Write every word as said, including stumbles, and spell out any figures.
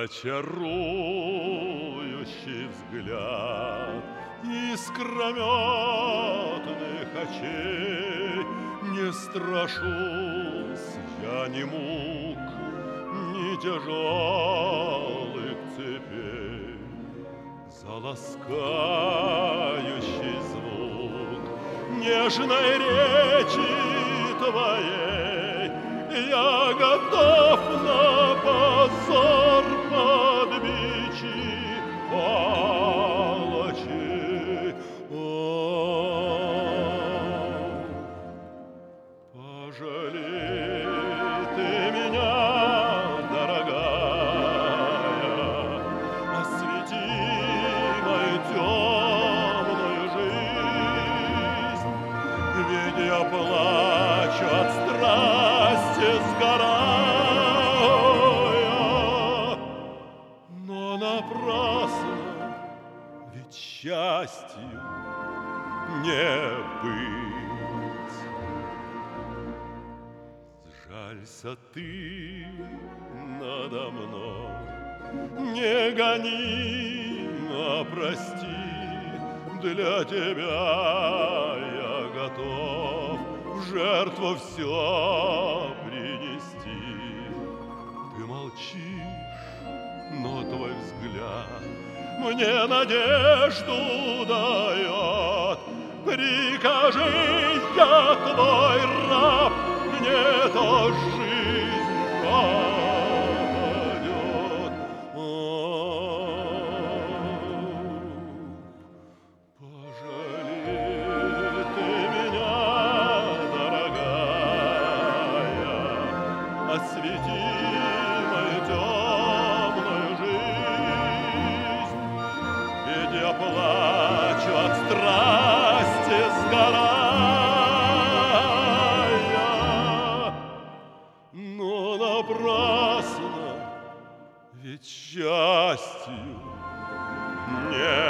чарующий взгляд искрометных очей. Не страшусь я ни мук, ни тяжелых цепей. За ласкающий звук нежной речи твоей я готов на позор под бичи палачей. О, пожалей ты меня, дорогая, освети мою темную жизнь, ведь я плачу от страсти сгорая, но напрасно, ведь счастью не быть. Сжалься ты надо мной, не гони, а прости. Для тебя я готов в жертву все принести. Ты молчишь, но твой взгляд мне надежду дает. Прикажи, я твой раб, мне то жизнь пропадет. О, пожалей ты меня, дорогая, освети мою темную жизнь, ведь я плачу от страсти сгорая, но напрасно, ведь счастью не